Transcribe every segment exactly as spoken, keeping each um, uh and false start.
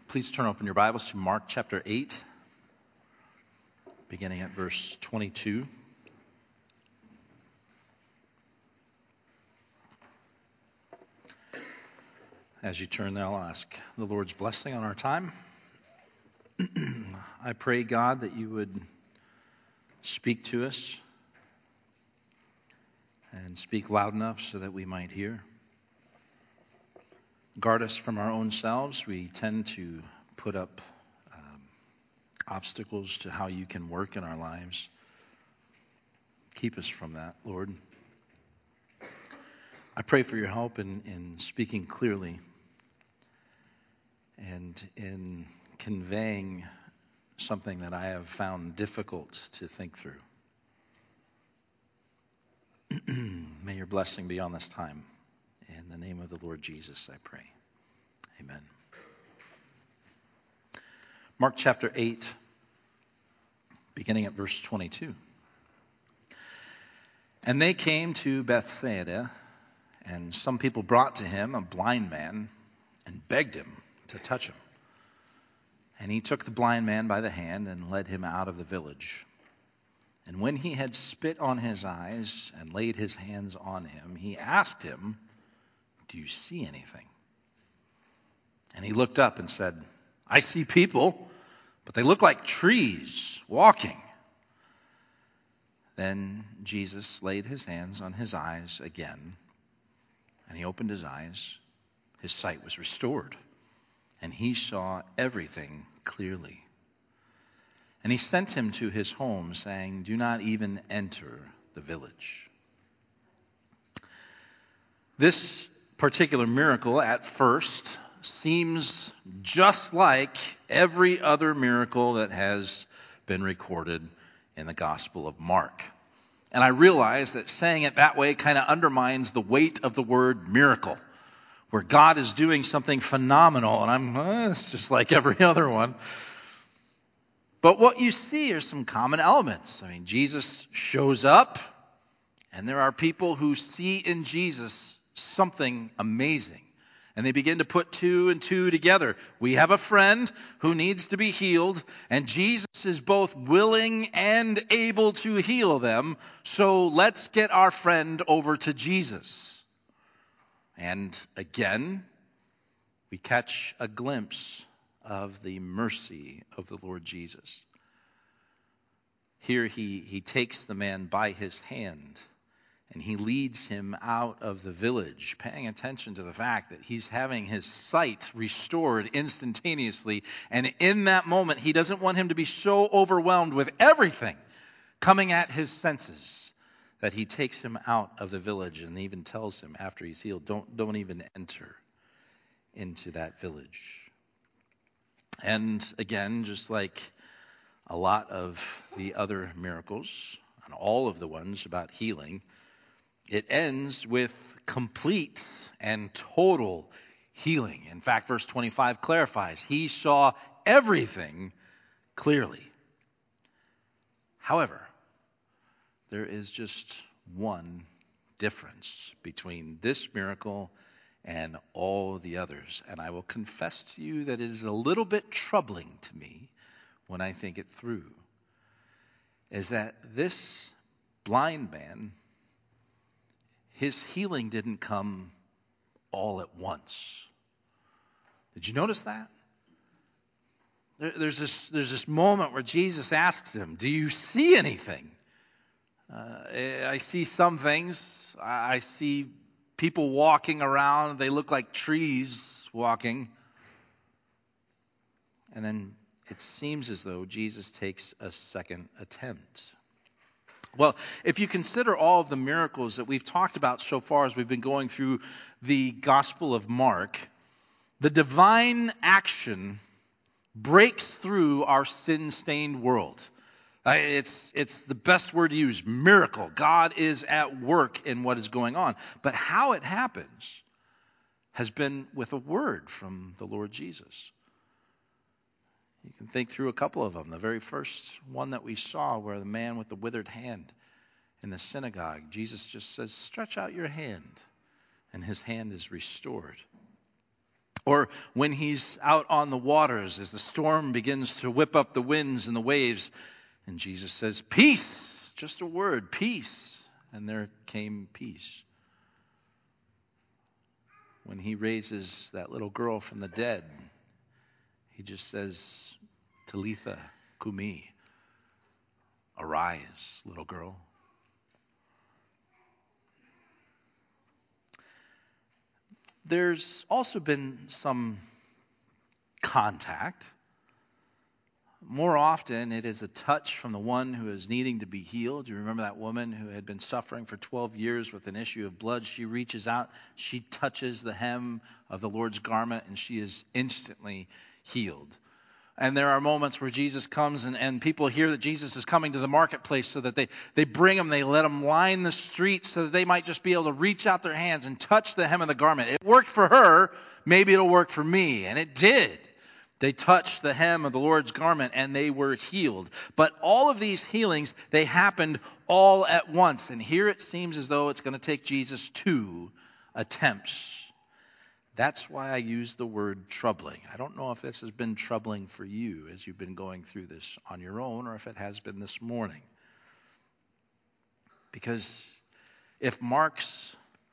Please turn open your Bibles to Mark chapter eight, beginning at verse twenty-two. As you turn there, I'll ask the Lord's blessing on our time. I pray, God, that you would speak to us and speak loud enough so that we might hear. Guard us from our own selves. We tend to put up um, obstacles to how you can work in our lives. Keep us from that, Lord. I pray for your help in, in speaking clearly and in conveying something that I have found difficult to think through. May your blessing be on this time. In the name of the Lord Jesus, I pray. Amen. Mark chapter eight, beginning at verse twenty-two. And they came to Bethsaida, and some people brought to him a blind man and begged him to touch him. And he took the blind man by the hand and led him out of the village. And when he had spit on his eyes and laid his hands on him, he asked him, "Do you see anything?" And he looked up and said, "I see people, but they look like trees walking." Then Jesus laid his hands on his eyes again, and he opened his eyes. His sight was restored, and he saw everything clearly. And he sent him to his home, saying, "Do not even enter the village." This particular miracle at first seems just like every other miracle that has been recorded in the Gospel of Mark. And I realize that saying it that way kind of undermines the weight of the word miracle, where God is doing something phenomenal, and I'm, eh, it's just like every other one. But what you see are some common elements. I mean, Jesus shows up, and there are people who see in Jesus something amazing. And they begin to put two and two together. We have a friend who needs to be healed, and Jesus is both willing and able to heal them. So let's get our friend over to Jesus. And again, we catch a glimpse of the mercy of the Lord Jesus. Here he, he takes the man by his hand, and he leads him out of the village, paying attention to the fact that he's having his sight restored instantaneously. And in that moment, he doesn't want him to be so overwhelmed with everything coming at his senses that he takes him out of the village and even tells him after he's healed, don't, don't even enter into that village. And again, just like a lot of the other miracles, and all of the ones about healing, it ends with complete and total healing. In fact, verse twenty-five clarifies, he saw everything clearly. However, there is just one difference between this miracle and all the others. And I will confess to you that it is a little bit troubling to me when I think it through. Is that this blind man, his healing didn't come all at once. Did you notice that? There, there's this there's this moment where Jesus asks him, "Do you see anything?" Uh, I see some things. I, I see people walking around. They look like trees walking. And then it seems as though Jesus takes a second attempt. Well, if you consider all of the miracles that we've talked about so far as we've been going through the Gospel of Mark, the divine action breaks through our sin-stained world. Uh, It's, it's the best word to use, miracle. God is at work in what is going on. But how it happens has been with a word from the Lord Jesus. You can think through a couple of them. The very first one that we saw, where the man with the withered hand in the synagogue, Jesus just says, "Stretch out your hand," and his hand is restored. Or when he's out on the waters as the storm begins to whip up the winds and the waves, and Jesus says, peace, just a word, peace. And there came peace. When he raises that little girl from the dead, he just says, Talitha Kumi, arise, little girl. There's also been some contact. More often, it is a touch from the one who is needing to be healed. You remember that woman who had been suffering for twelve years with an issue of blood? She reaches out, she touches the hem of the Lord's garment, and she is instantly healed. And there are moments where Jesus comes and, and people hear that Jesus is coming to the marketplace, so that they, they bring him, they let him line the streets so that they might just be able to reach out their hands and touch the hem of the garment. It worked for her, maybe it'll work for me. And it did. They touched the hem of the Lord's garment and they were healed. But all of these healings, they happened all at once. And here it seems as though it's going to take Jesus two attempts. That's why I use the word troubling. I don't know if this has been troubling for you as you've been going through this on your own, or if it has been this morning. Because if Mark's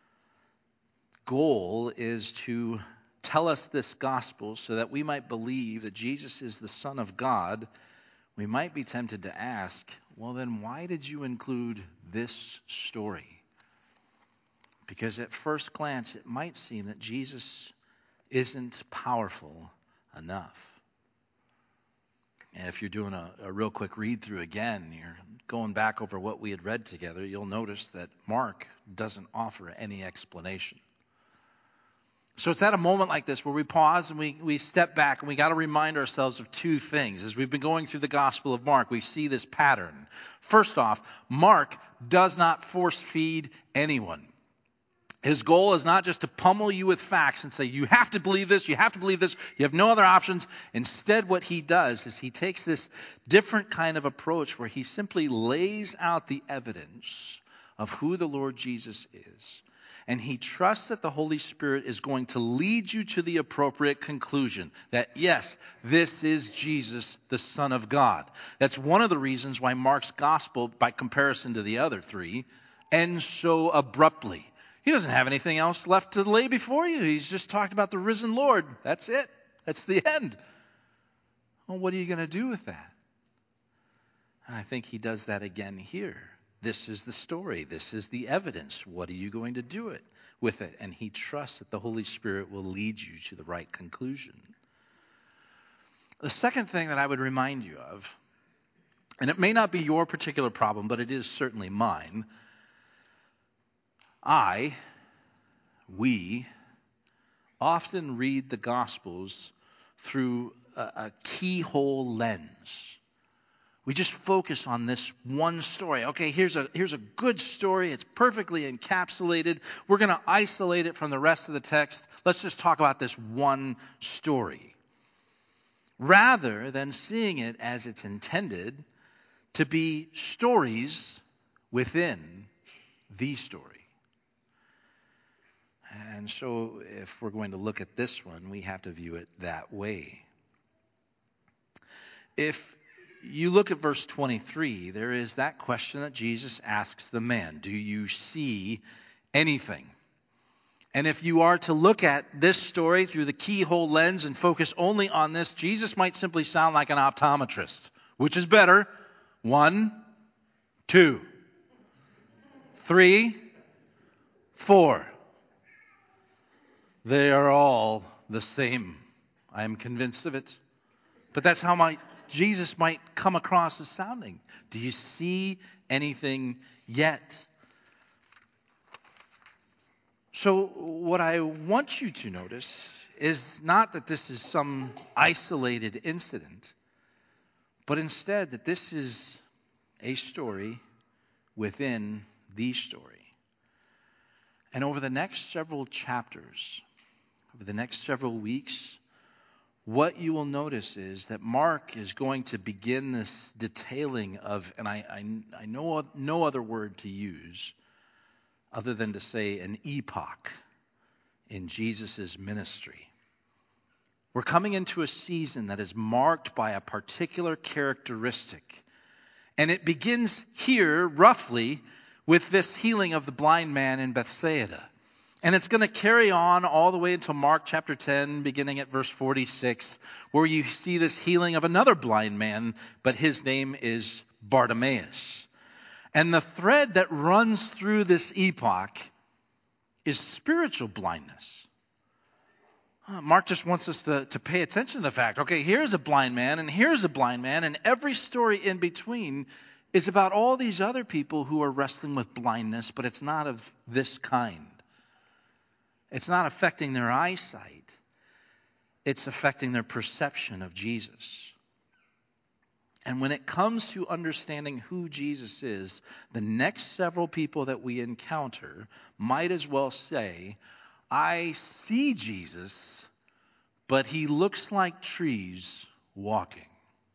goal is to tell us this gospel so that we might believe that Jesus is the Son of God, we might be tempted to ask, well, then why did you include this story? Because at first glance, it might seem that Jesus isn't powerful enough. And if you're doing a, a real quick read through again, you're going back over what we had read together, you'll notice that Mark doesn't offer any explanation. So it's at a moment like this where we pause and we, we step back, and we got to remind ourselves of two things. As we've been going through the Gospel of Mark, we see this pattern. First off, Mark does not force feed anyone. His goal is not just to pummel you with facts and say, you have to believe this, you have to believe this, you have no other options. Instead, what he does is he takes this different kind of approach where he simply lays out the evidence of who the Lord Jesus is. And he trusts that the Holy Spirit is going to lead you to the appropriate conclusion that, yes, this is Jesus, the Son of God. That's one of the reasons why Mark's gospel, by comparison to the other three, ends so abruptly. He doesn't have anything else left to lay before you. He's just talked about the risen Lord. That's it. That's the end. Well, what are you going to do with that? And I think he does that again here. This is the story. This is the evidence. What are you going to do it with it? And he trusts that the Holy Spirit will lead you to the right conclusion. The second thing that I would remind you of, and it may not be your particular problem, but it is certainly mine. I, we, often read the Gospels through a, a keyhole lens. We just focus on this one story. Okay, here's a here's a good story. It's perfectly encapsulated. We're going to isolate it from the rest of the text. Let's just talk about this one story. Rather than seeing it as it's intended to be stories within the story. And so if we're going to look at this one, we have to view it that way. If you look at verse twenty-three, there is that question that Jesus asks the man, do you see anything? And if you are to look at this story through the keyhole lens and focus only on this, Jesus might simply sound like an optometrist. Which is better? One, two, three, four. They are all the same. I am convinced of it. But that's how my Jesus might come across as sounding. Do you see anything yet? So what I want you to notice is not that this is some isolated incident, but instead that this is a story within the story. And over the next several chapters, over the next several weeks, what you will notice is that Mark is going to begin this detailing of, and I, I, I know no other word to use other than to say an epoch in Jesus' ministry. We're coming into a season that is marked by a particular characteristic. And it begins here, roughly, with this healing of the blind man in Bethsaida. And it's going to carry on all the way until Mark chapter ten, beginning at verse forty-six, where you see this healing of another blind man, but his name is Bartimaeus. And the thread that runs through this epoch is spiritual blindness. Mark just wants us to, to pay attention to the fact, okay, here's a blind man, and here's a blind man, and every story in between is about all these other people who are wrestling with blindness, but it's not of this kind. It's not affecting their eyesight. It's affecting their perception of Jesus. And when it comes to understanding who Jesus is, the next several people that we encounter might as well say, I see Jesus, but he looks like trees walking.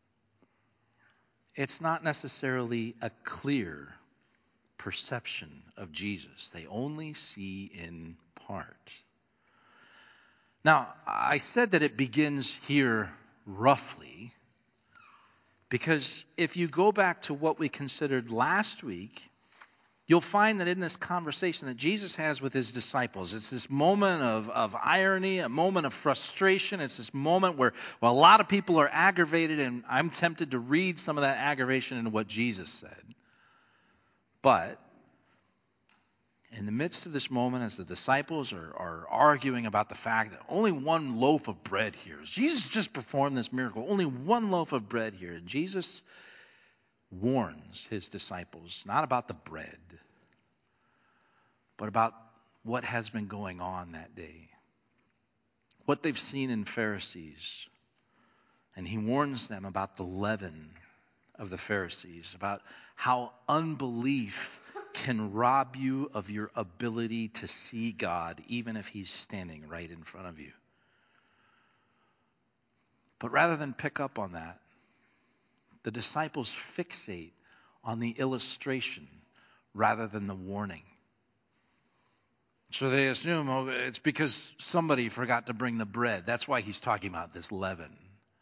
It's not necessarily a clear perception of Jesus. They only see in part. Now, I said that it begins here roughly, because if you go back to what we considered last week, you'll find that in this conversation that Jesus has with his disciples, it's this moment of, of irony, a moment of frustration. It's this moment where, well, a lot of people are aggravated, and I'm tempted to read some of that aggravation into what Jesus said. But in the midst of this moment, as the disciples are, are arguing about the fact that only one loaf of bread here, Jesus just performed this miracle, only one loaf of bread here, Jesus warns his disciples not about the bread, but about what has been going on that day, what they've seen in Pharisees. And he warns them about the leaven of the Pharisees, about how unbelief can rob you of your ability to see God, even if he's standing right in front of you. But rather than pick up on that, the disciples fixate on the illustration rather than the warning. So they assume, oh, it's because somebody forgot to bring the bread. That's why he's talking about this leaven.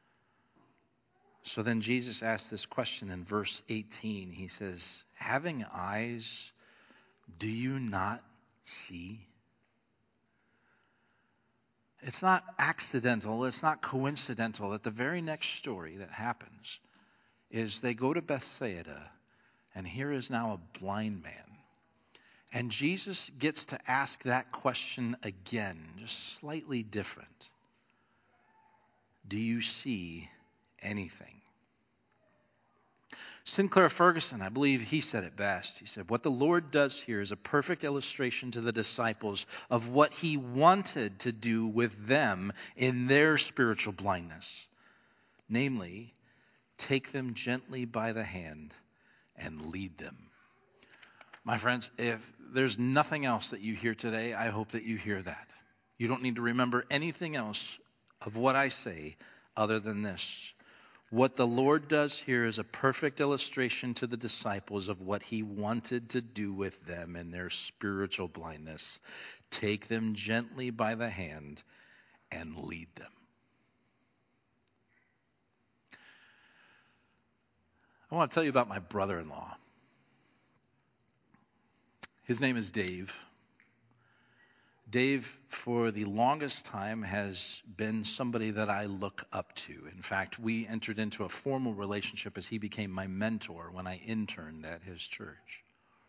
So then Jesus asks this question in verse eighteen. He says, having eyes, do you not see? It's not accidental, it's not coincidental that the very next story that happens is they go to Bethsaida, and here is now a blind man. And Jesus gets to ask that question again, just slightly different. Do you see anything? Sinclair Ferguson, I believe he said it best. He said, what the Lord does here is a perfect illustration to the disciples of what he wanted to do with them in their spiritual blindness. Namely, take them gently by the hand and lead them. My friends, if there's nothing else that you hear today, I hope that you hear that. You don't need to remember anything else of what I say other than this. What the Lord does here is a perfect illustration to the disciples of what he wanted to do with them in their spiritual blindness. Take them gently by the hand and lead them. I want to tell you about my brother-in-law. His name is Dave. Dave, for the longest time, has been somebody that I look up to. In fact, we entered into a formal relationship as he became my mentor when I interned at his church.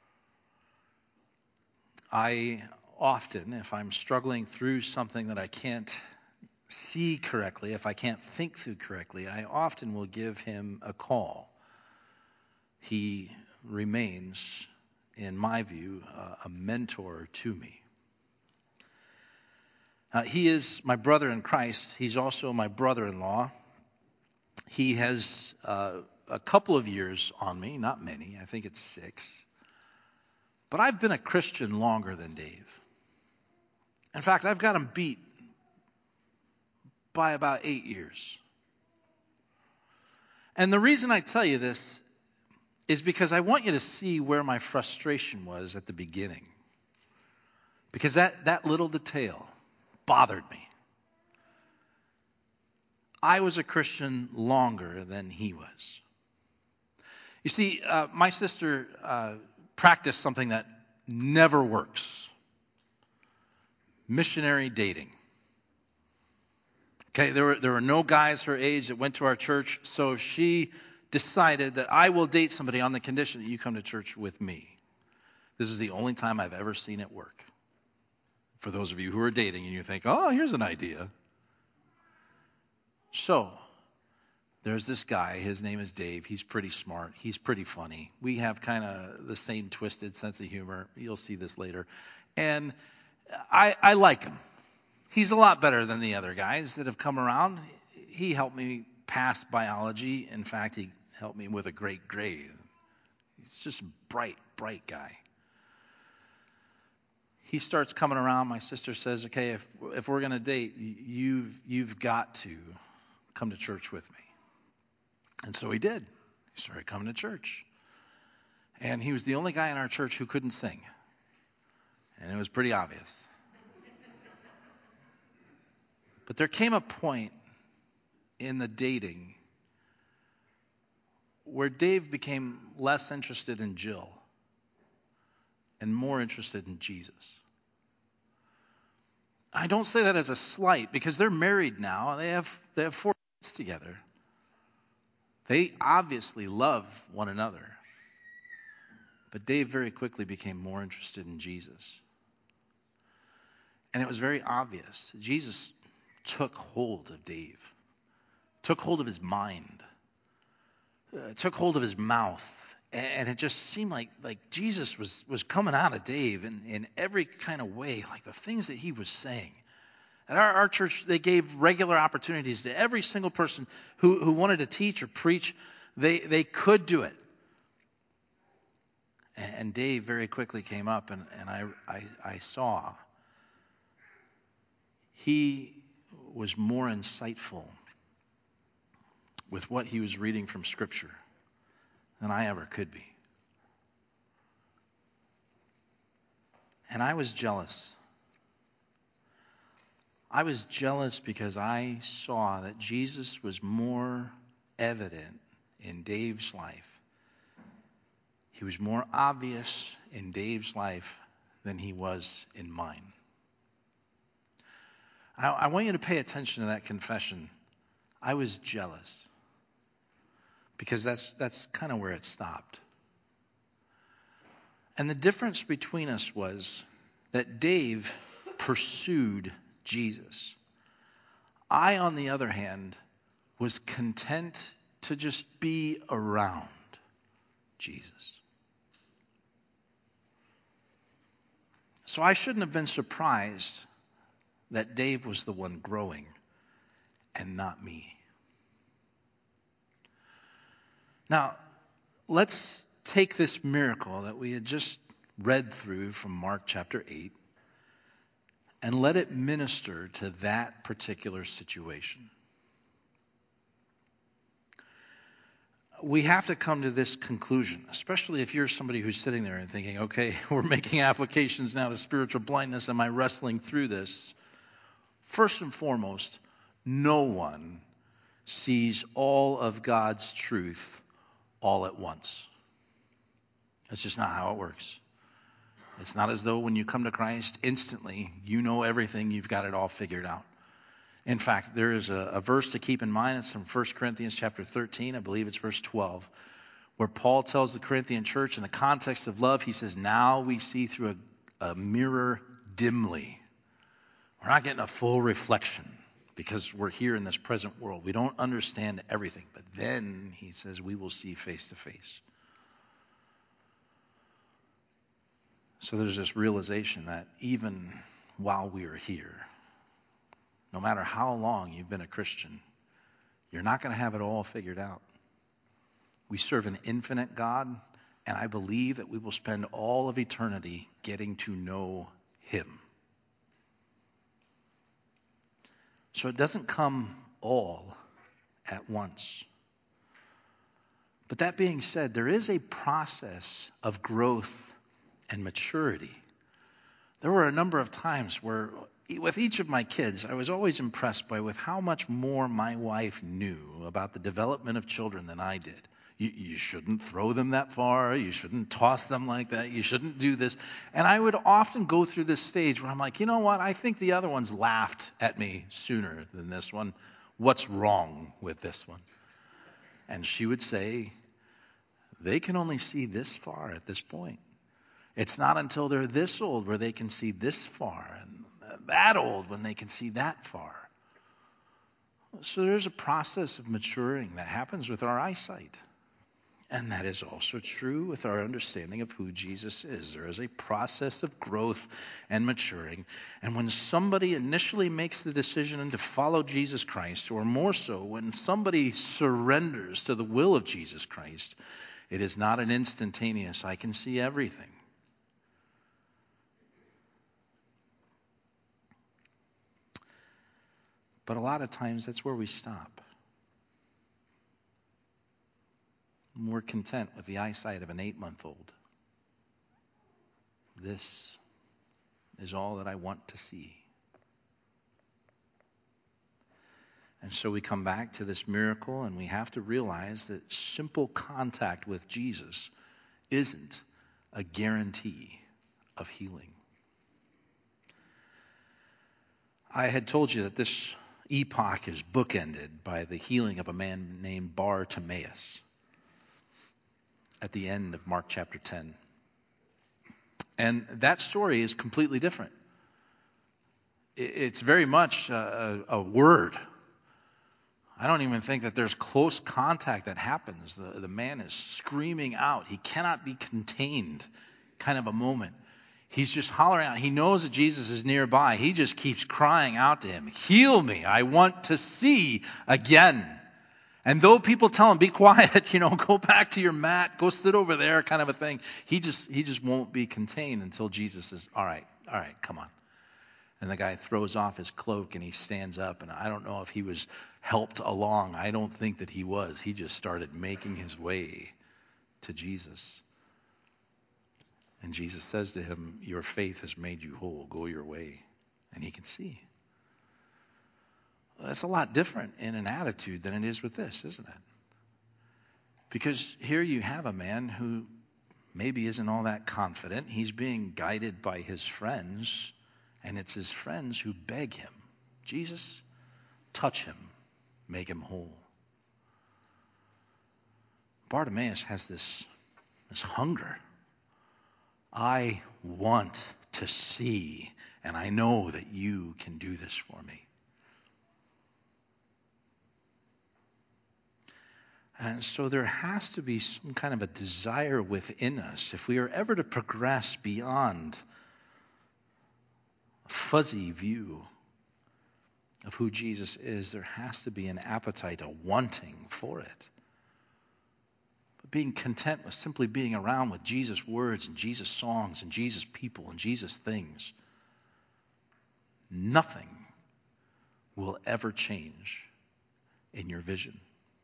I often, if I'm struggling through something that I can't see correctly, if I can't think through correctly, I often will give him a call. He remains, in my view, uh, a mentor to me. Uh, he is my brother in Christ. He's also my brother-in-law. He has uh, a couple of years on me, not many. I think it's six. But I've been a Christian longer than Dave. In fact, I've got him beat by about eight years. And the reason I tell you this is because I want you to see where my frustration was at the beginning. Because that, that little detail bothered me. I was a Christian longer than he was. You see, uh, my sister uh, practiced something that never works. Missionary dating. Okay, there were, there were no guys her age that went to our church, so she decided that I will date somebody on the condition that you come to church with me. This is the only time I've ever seen it work. For those of you who are dating and you think, oh, here's an idea. So, there's this guy. His name is Dave. He's pretty smart. He's pretty funny. We have kind of the same twisted sense of humor. You'll see this later. And I, I like him. He's a lot better than the other guys that have come around. He helped me pass biology. In fact, he helped me with a great grade. He's just a bright, bright guy. He starts coming around. My sister says, okay, if if we're going to date, you've, you've got to come to church with me. And so he did. He started coming to church. And he was the only guy in our church who couldn't sing. And it was pretty obvious. But there came a point in the dating where Dave became less interested in Jill and more interested in Jesus. I don't say that as a slight because they're married now. They have they have four kids together. They obviously love one another. But Dave very quickly became more interested in Jesus. And it was very obvious. Jesus took hold of Dave, took hold of his mind, uh, took hold of his mouth. And it just seemed like, like Jesus was, was coming out of Dave in, in every kind of way, like the things that he was saying. At our, our church, they gave regular opportunities to every single person who, who wanted to teach or preach. They, they could do it. And, and Dave very quickly came up, and, and I, I, I saw he was more insightful with what he was reading from Scripture than I ever could be. And I was jealous. I was jealous because I saw that Jesus was more evident in Dave's life. He was more obvious in Dave's life than he was in mine. I, I want you to pay attention to that confession. I was jealous. Because that's that's kind of where it stopped. And the difference between us was that Dave pursued Jesus. I, on the other hand, was content to just be around Jesus. So I shouldn't have been surprised that Dave was the one growing and not me. Now, let's take this miracle that we had just read through from Mark chapter eight and let it minister to that particular situation. We have to come to this conclusion, especially if you're somebody who's sitting there and thinking, okay, we're making applications now to spiritual blindness. Am I wrestling through this? First and foremost, no one sees all of God's truth all at once. That's just not how it works. It's not as though when you come to Christ, instantly you know everything, you've got it all figured out. In fact, there is a, a verse to keep in mind. It's from First Corinthians chapter thirteen, I believe it's verse twelve, where Paul tells the Corinthian church in the context of love, he says, now we see through a, a mirror dimly. We're not getting a full reflection because we're here in this present world. We don't understand everything. But then, he says, we will see face to face. So there's this realization that even while we are here, no matter how long you've been a Christian, you're not going to have it all figured out. We serve an infinite God, and I believe that we will spend all of eternity getting to know Him. So it doesn't come all at once. But that being said, there is a process of growth and maturity. There were a number of times where with each of my kids, I was always impressed by with how much more my wife knew about the development of children than I did. You, you shouldn't throw them that far. You shouldn't toss them like that. You shouldn't do this. And I would often go through this stage where I'm like, you know what? I think the other ones laughed at me sooner than this one. What's wrong with this one? And she would say, they can only see this far at this point. It's not until they're this old where they can see this far, and that old when they can see that far. So there's a process of maturing that happens with our eyesight. And that is also true with our understanding of who Jesus is. There is a process of growth and maturing. And when somebody initially makes the decision to follow Jesus Christ, or more so, when somebody surrenders to the will of Jesus Christ, it is not an instantaneous, I can see everything. But a lot of times that's where we stop. We're content with the eyesight of an eight-month-old. This is all that I want to see. And so we come back to this miracle, and we have to realize that simple contact with Jesus isn't a guarantee of healing. I had told you that this epoch is bookended by the healing of a man named Bartimaeus at the end of Mark chapter ten. And that story is completely different. It's very much a, a word. I don't even think that there's close contact that happens. The, the man is screaming out. He cannot be contained, kind of a moment. He's just hollering out. He knows that Jesus is nearby. He just keeps crying out to him, heal me. I want to see again. And though people tell him, be quiet, you know, go back to your mat, go sit over there, kind of a thing, he just he just won't be contained until Jesus says, all right, all right, come on. And the guy throws off his cloak and he stands up. And I don't know if he was helped along. I don't think that he was. He just started making his way to Jesus. And Jesus says to him, your faith has made you whole. Go your way. And he can see. That's a lot different in an attitude than it is with this, isn't it? Because here you have a man who maybe isn't all that confident. He's being guided by his friends, and it's his friends who beg him, Jesus, touch him, make him whole. Bartimaeus has this, this hunger. I want to see, and I know that you can do this for me. And so there has to be some kind of a desire within us, if we are ever to progress beyond a fuzzy view of who Jesus is, there has to be an appetite, a wanting for it. But being content with simply being around with Jesus' words and Jesus' songs and Jesus' people and Jesus' things, nothing will ever change in your vision.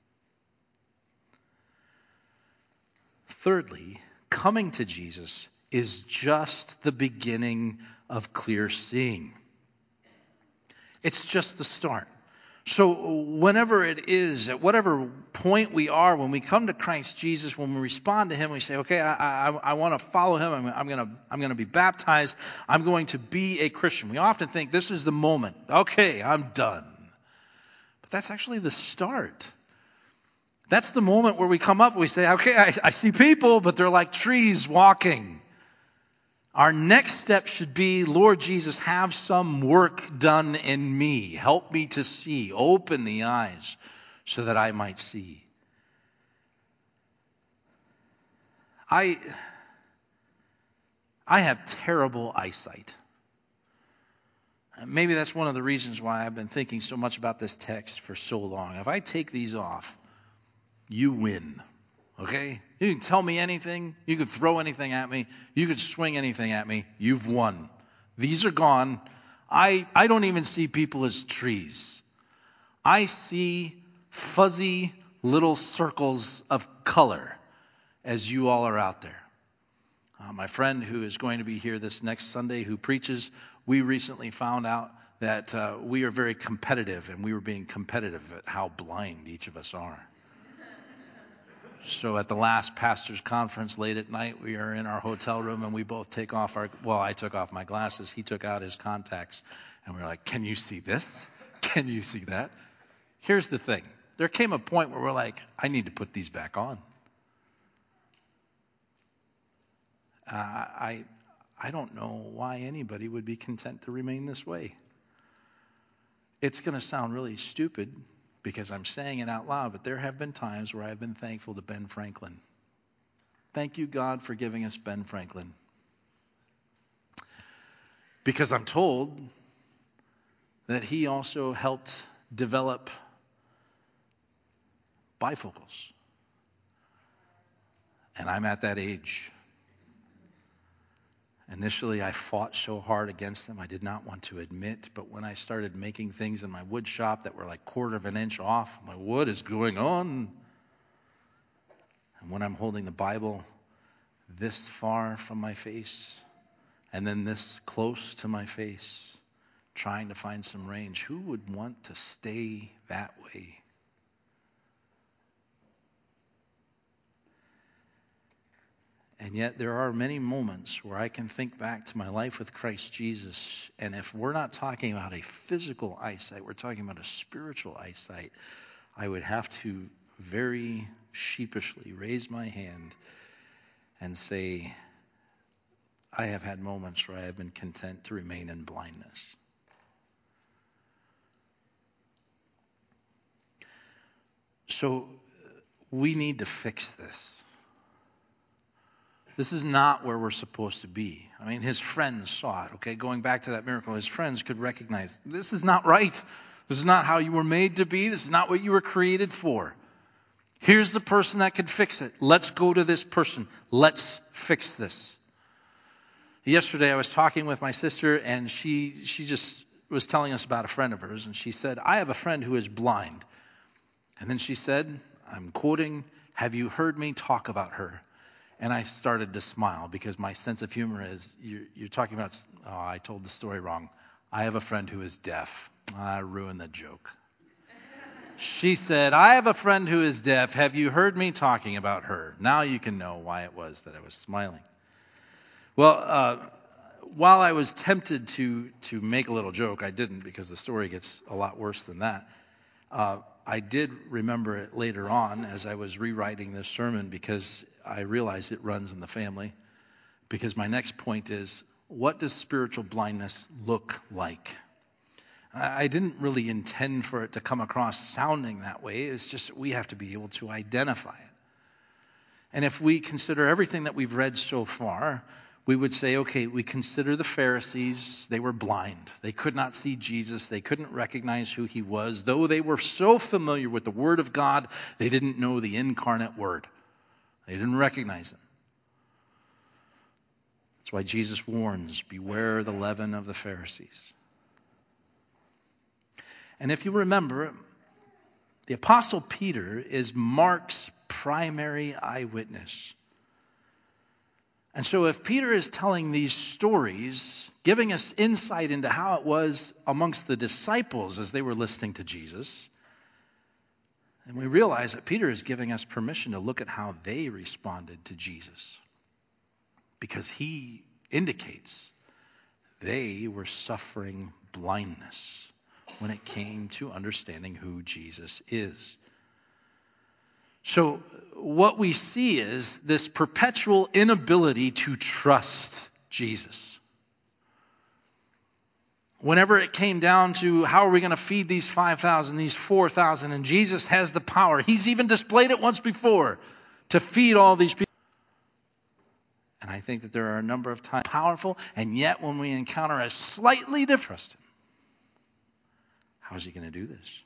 Thirdly, coming to Jesus is just the beginning of clear seeing. It's just the start. So whenever it is, at whatever point we are, when we come to Christ Jesus, when we respond to him, we say, okay, I, I, I want to follow him. I'm, I'm going to I'm going to be baptized. I'm going to be a Christian. We often think this is the moment. Okay, I'm done. But that's actually the start. That's the moment where we come up and we say, okay, I, I see people, but they're like trees walking. Our next step should be, Lord Jesus, have some work done in me. Help me to see. Open the eyes so that I might see. I, I have terrible eyesight. Maybe that's one of the reasons why I've been thinking so much about this text for so long. If I take these off, you win, okay? You can tell me anything. You can throw anything at me. You can swing anything at me. You've won. These are gone. I, I don't even see people as trees. I see fuzzy little circles of color as you all are out there. Uh, Uh, my friend who is going to be here this next Sunday who preaches, we recently found out that uh, we are very competitive, and we were being competitive at how blind each of us are. So at the last pastor's conference late at night, we are in our hotel room, and we both take off our, well, I took off my glasses, he took out his contacts, and we we're like, can you see this? Can you see that? Here's the thing. There came a point where we're like, I need to put these back on. Uh, I, I don't know why anybody would be content to remain this way. It's going to sound really stupid because I'm saying it out loud, but there have been times where I've been thankful to Ben Franklin. Thank you, God, for giving us Ben Franklin. Because I'm told that he also helped develop bifocals. And I'm at that age. Initially, I fought so hard against them, I did not want to admit, but when I started making things in my wood shop that were like quarter of an inch off, my wood is going on. And when I'm holding the Bible this far from my face, and then this close to my face, trying to find some range, who would want to stay that way? And yet there are many moments where I can think back to my life with Christ Jesus, and if we're not talking about a physical eyesight, we're talking about a spiritual eyesight, I would have to very sheepishly raise my hand and say, I have had moments where I have been content to remain in blindness. So we need to fix this. This is not where we're supposed to be. I mean, his friends saw it, okay? Going back to that miracle, his friends could recognize, this is not right. This is not how you were made to be. This is not what you were created for. Here's the person that could fix it. Let's go to this person. Let's fix this. Yesterday, I was talking with my sister, and she she just was telling us about a friend of hers, and she said, I have a friend who is blind. And then she said, I'm quoting, have you heard me talk about her? And I started to smile because my sense of humor is, you're, you're talking about, oh, I told the story wrong. I have a friend who is deaf. I ruined the joke. She said, I have a friend who is deaf. Have you heard me talking about her? Now you can know why it was that I was smiling. Well, uh, while I was tempted to, to make a little joke, I didn't because the story gets a lot worse than that. Uh, I did remember it later on as I was rewriting this sermon because I realized it runs in the family. Because my next point is, what does spiritual blindness look like? I didn't really intend for it to come across sounding that way. It's just we have to be able to identify it. And if we consider everything that we've read so far, we would say, okay, we consider the Pharisees. They were blind. They could not see Jesus. They couldn't recognize who he was. Though they were so familiar with the Word of God, they didn't know the incarnate Word. They didn't recognize him. That's why Jesus warns, beware the leaven of the Pharisees. And if you remember, the Apostle Peter is Mark's primary eyewitness. And so if Peter is telling these stories, giving us insight into how it was amongst the disciples as they were listening to Jesus, and we realize that Peter is giving us permission to look at how they responded to Jesus. Because he indicates they were suffering blindness when it came to understanding who Jesus is. So what we see is this perpetual inability to trust Jesus. Whenever it came down to how are we going to feed these five thousand, these four thousand, and Jesus has the power. He's even displayed it once before to feed all these people. And I think that there are a number of times powerful, and yet when we encounter a slightly different trust him. How is he going to do this?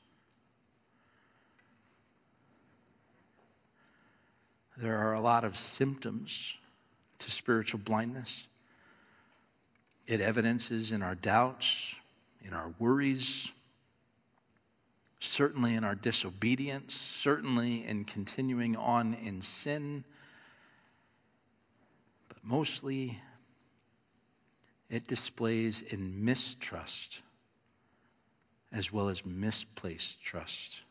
There are a lot of symptoms to spiritual blindness. It evidences in our doubts, in our worries, certainly in our disobedience, certainly in continuing on in sin. But Mostly, it displays in mistrust as well as misplaced trust.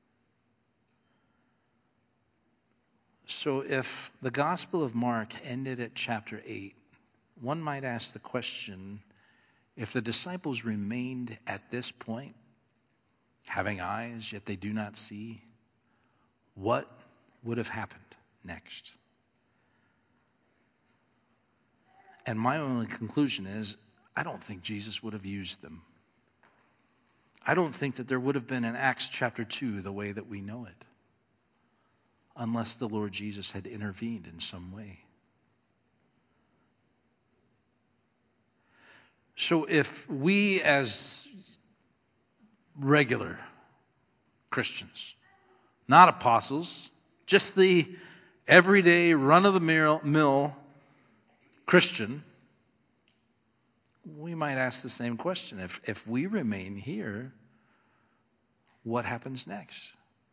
So if the Gospel of Mark ended at chapter eight, one might ask the question, if the disciples remained at this point, having eyes yet they do not see, what would have happened next? And my only conclusion is, I don't think Jesus would have used them. I don't think that there would have been an Acts chapter two the way that we know it, unless the Lord Jesus had intervened in some way. So if we as regular Christians, not apostles, just the everyday run-of-the-mill Christian, we might ask the same question. If, if we remain here, what happens next?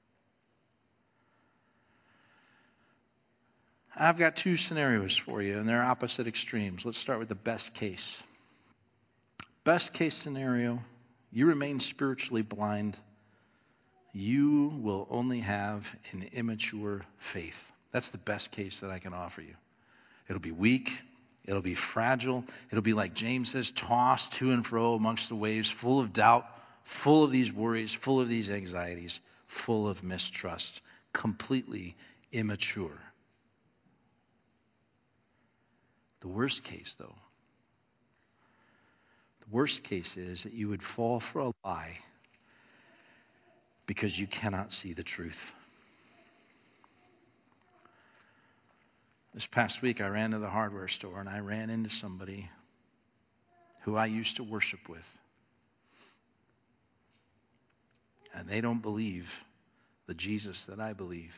I've got two scenarios for you, and they're opposite extremes. Let's start with the best case. Best case scenario, you remain spiritually blind. You will only have an immature faith. That's the best case that I can offer you. It'll be weak. It'll be fragile. It'll be, like James says, tossed to and fro amongst the waves, full of doubt, full of these worries, full of these anxieties, full of mistrust, completely immature. The worst case, though, the worst case is that you would fall for a lie because you cannot see the truth. This past week, I ran to the hardware store and I ran into somebody who I used to worship with. And they don't believe the Jesus that I believe.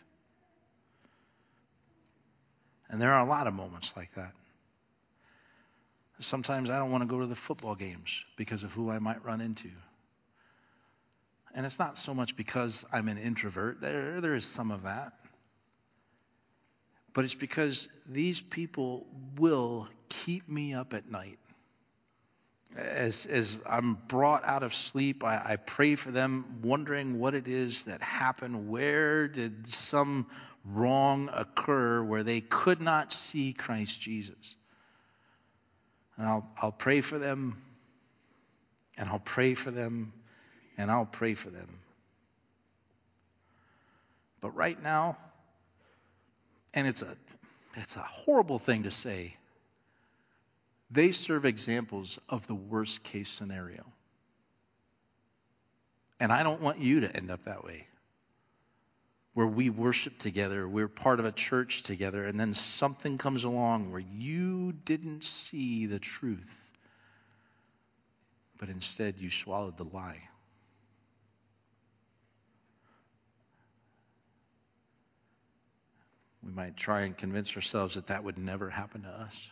And there are a lot of moments like that. Sometimes I don't want to go to the football games because of who I might run into. And it's not so much because I'm an introvert. There, there is some of that. But it's because these people will keep me up at night. As, as I'm brought out of sleep, I, I pray for them, wondering what it is that happened. Where did some wrong occur where they could not see Christ Jesus? And I'll, I'll pray for them, and I'll pray for them, and I'll pray for them. But right now, and it's a it's a horrible thing to say, they serve examples of the worst case scenario. And I don't want you to end up that way, where we worship together, we're part of a church together, and then something comes along where you didn't see the truth, but instead you swallowed the lie. We might try and convince ourselves that that would never happen to us.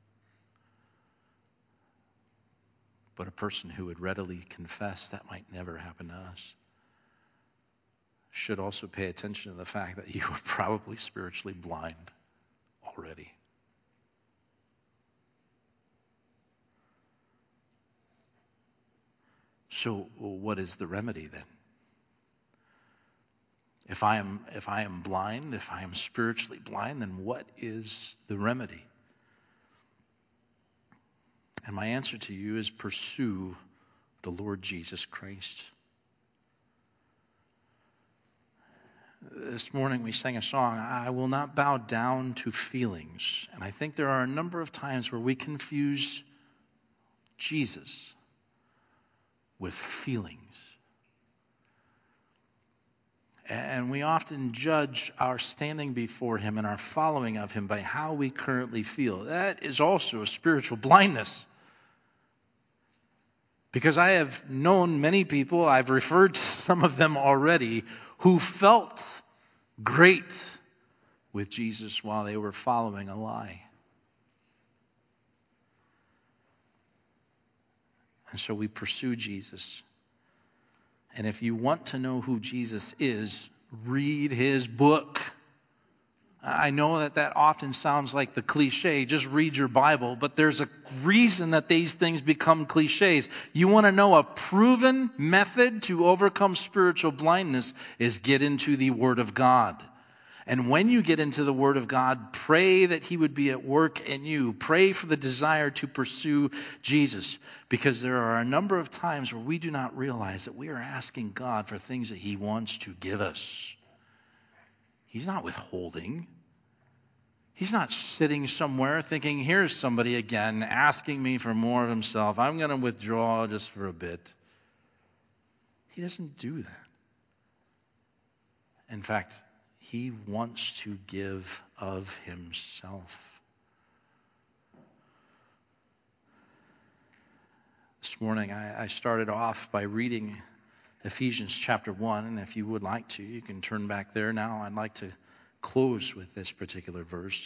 But a person who would readily confess that might never happen to us should also pay attention to the fact that you are probably spiritually blind already. So what is the remedy then? If I am if I am blind, if I am spiritually blind, then what is the remedy? And my answer to you is pursue the Lord Jesus Christ. This morning we sang a song, I will not bow down to feelings. And I think there are a number of times where we confuse Jesus with feelings. And we often judge our standing before him and our following of him by how we currently feel. That is also a spiritual blindness. Because I have known many people, I've referred to some of them already, who felt great with Jesus while they were following a lie. And so we pursue Jesus. And if you want to know who Jesus is, read his book. I know that that often sounds like the cliche, just read your Bible, but there's a reason that these things become cliches. You want to know a proven method to overcome spiritual blindness is get into the Word of God. And when you get into the Word of God, pray that He would be at work in you. Pray for the desire to pursue Jesus. Because there are a number of times where we do not realize that we are asking God for things that He wants to give us. He's not withholding. He's not sitting somewhere thinking, here's somebody again asking me for more of himself. I'm going to withdraw just for a bit. He doesn't do that. In fact, He wants to give of Himself. This morning I, I started off by reading Ephesians chapter one, and if you would like to, you can turn back there now. I'd like to close with this particular verse.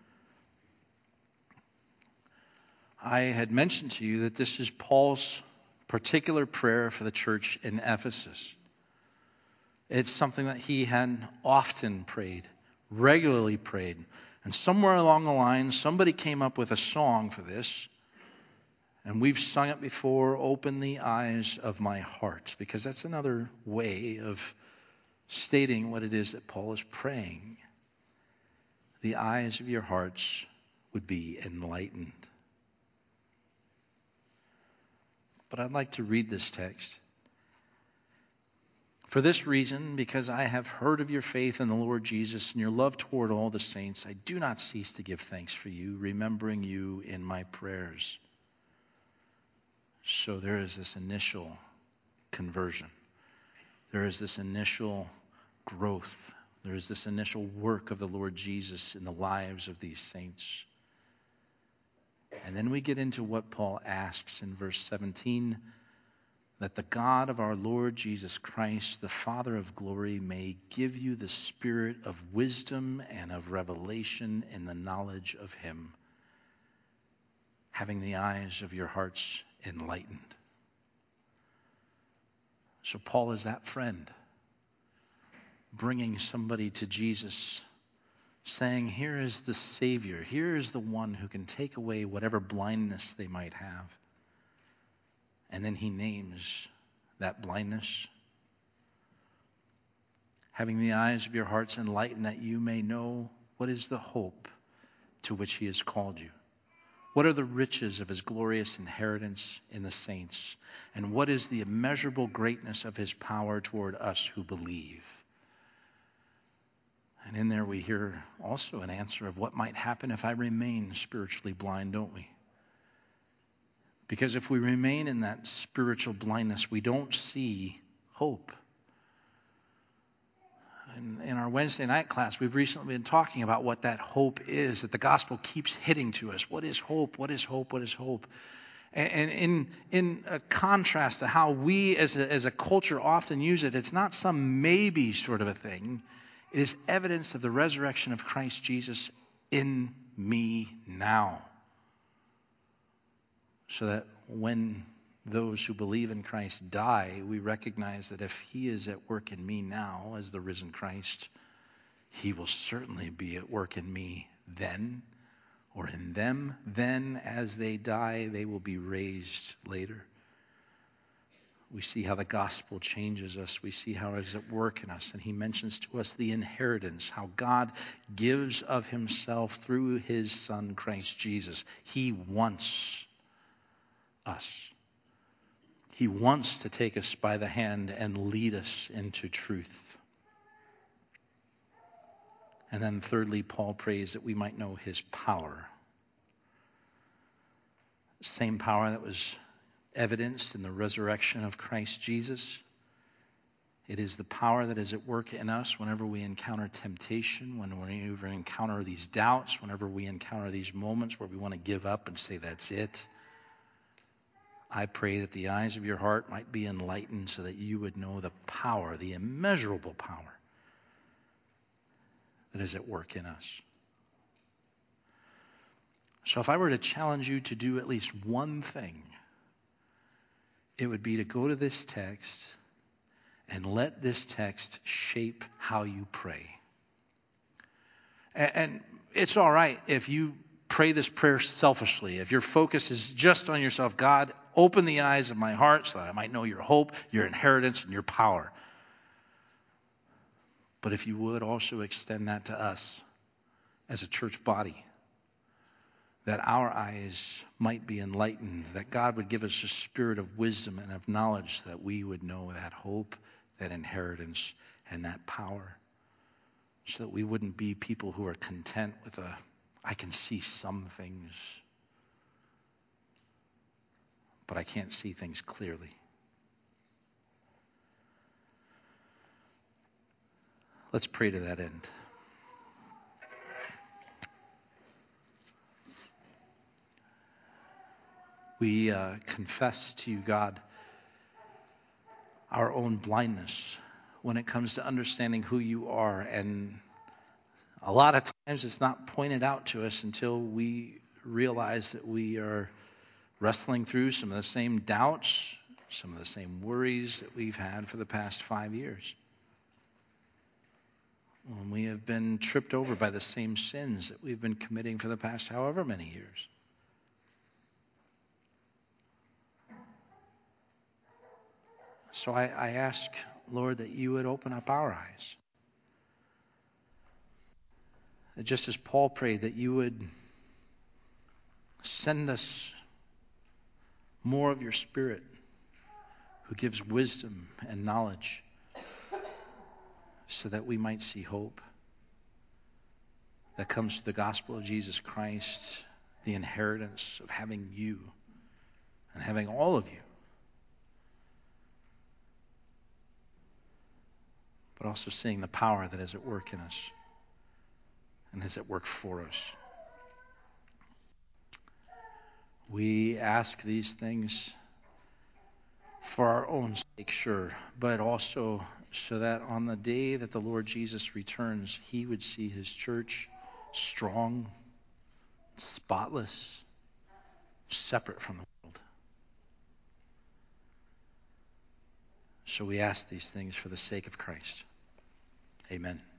I had mentioned to you that this is Paul's particular prayer for the church in Ephesus. It's something that he had often prayed, regularly prayed. And somewhere along the line, somebody came up with a song for this. And we've sung it before, Open the Eyes of My Heart, because that's another way of stating what it is that Paul is praying. The eyes of your hearts would be enlightened. But I'd like to read this text. For this reason, because I have heard of your faith in the Lord Jesus and your love toward all the saints, I do not cease to give thanks for you, remembering you in my prayers. So there is this initial conversion. There is this initial growth. There is this initial work of the Lord Jesus in the lives of these saints. And then we get into what Paul asks in verse seventeen, that the God of our Lord Jesus Christ, the Father of glory, may give you the spirit of wisdom and of revelation in the knowledge of Him, having the eyes of your hearts enlightened. So Paul is that friend, bringing somebody to Jesus, saying, here is the Savior, here is the one who can take away whatever blindness they might have. And then he names that blindness. Having the eyes of your hearts enlightened, that you may know what is the hope to which He has called you. What are the riches of His glorious inheritance in the saints? And what is the immeasurable greatness of His power toward us who believe? And in there we hear also an answer of what might happen if I remain spiritually blind, don't we? Because if we remain in that spiritual blindness, we don't see hope. In, in our Wednesday night class, we've recently been talking about what that hope is, that the gospel keeps hitting to us. What is hope? What is hope? What is hope? And, and in, in a contrast to how we as a, as a culture often use it, it's not some maybe sort of a thing. It is evidence of the resurrection of Christ Jesus in me now. So that when those who believe in Christ die, we recognize that if He is at work in me now as the risen Christ, He will certainly be at work in me then, or in them then. As they die, they will be raised later. We see how the gospel changes us. We see how it is at work in us. And he mentions to us the inheritance, how God gives of Himself through His Son, Christ Jesus. He wants us. He wants to take us by the hand and lead us into truth. And then thirdly, Paul prays that we might know His power. Same power that was evidenced in the resurrection of Christ Jesus. It is the power that is at work in us whenever we encounter temptation, whenever we encounter these doubts, whenever we encounter these moments where we want to give up and say, that's it. I pray that the eyes of your heart might be enlightened so that you would know the power, the immeasurable power that is at work in us. So if I were to challenge you to do at least one thing, it would be to go to this text and let this text shape how you pray. And, and it's all right if you pray this prayer selfishly. If your focus is just on yourself, God, open the eyes of my heart so that I might know your hope, your inheritance, and your power. But if you would also extend that to us as a church body, that our eyes might be enlightened, that God would give us a spirit of wisdom and of knowledge, that we would know that hope, that inheritance, and that power, so that we wouldn't be people who are content with a, I can see some things, but I can't see things clearly. Let's pray to that end. We uh, confess to you, God, our own blindness when it comes to understanding who you are. And a lot of times it's not pointed out to us until we realize that we are wrestling through some of the same doubts, some of the same worries that we've had for the past five years. When we have been tripped over by the same sins that we've been committing for the past however many years. So I, I ask, Lord, that you would open up our eyes. That just as Paul prayed, that you would send us more of your Spirit who gives wisdom and knowledge so that we might see hope that comes to the gospel of Jesus Christ, the inheritance of having you and having all of you. But also seeing the power that is at work in us and is at work for us. We ask these things for our own sake, sure, but also so that on the day that the Lord Jesus returns, he would see his church strong, spotless, separate from the world. So we ask these things for the sake of Christ. Amen.